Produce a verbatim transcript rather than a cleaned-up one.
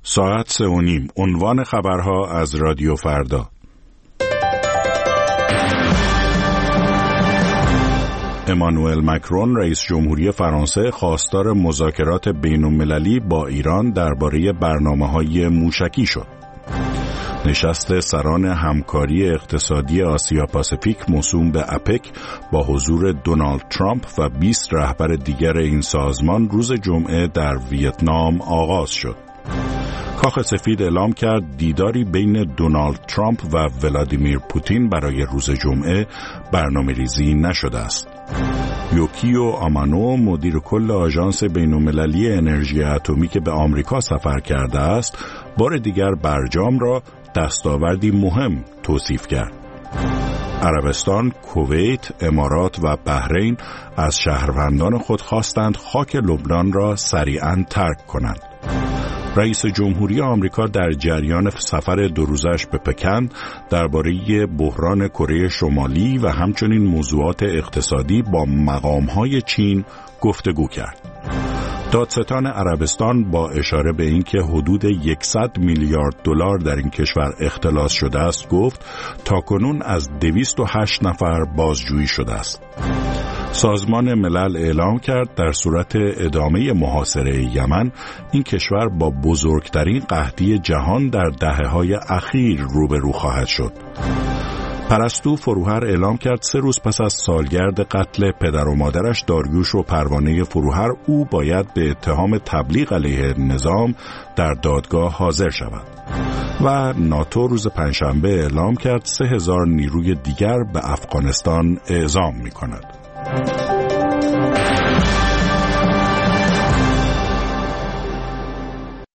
ساعت سه و نیم. عنوان خبرها از رادیو فردا. امانوئل مکرون رئیس جمهوری فرانسه خواستار مذاکرات بین‌المللی با ایران درباره برنامه‌های موشکی شد. نشست سران همکاری اقتصادی آسیا پاسیفیک موسوم به اپک با حضور دونالد ترامپ و بیست رهبر دیگر این سازمان روز جمعه در ویتنام آغاز شد. کاخ سفید اعلام کرد دیداری بین دونالد ترامپ و ولادیمیر پوتین برای روز جمعه برنامه‌ریزی نشده است. یوکیو آمانو مدیر کل آژانس بین‌المللی انرژی اتمی که به آمریکا سفر کرده است، بار دیگر برجام را دستاوردی مهم توصیف کرد. عربستان، کویت، امارات و بحرین از شهروندان خود خواستند خاک لبنان را سریعاً ترک کنند. رئیس جمهوری آمریکا در جریان سفر دو روزش به پکن درباره بحران کره شمالی و همچنین موضوعات اقتصادی با مقام‌های چین گفتگو کرد. دادستان عربستان با اشاره به اینکه حدود صد میلیارد دلار در این کشور اختلاس شده است گفت تاکنون از دویست و هشت نفر بازجویی شده است. سازمان ملل اعلام کرد در صورت ادامه محاصره یمن این کشور با بزرگترین قحطی جهان در دهه‌های اخیر روبرو خواهد شد. پرستو فروهر اعلام کرد سه روز پس از سالگرد قتل پدر و مادرش داریوش و پروانه فروهر او باید به اتهام تبلیغ علیه نظام در دادگاه حاضر شود. و ناتو روز پنجشنبه اعلام کرد سه هزار نیروی دیگر به افغانستان اعزام می کند.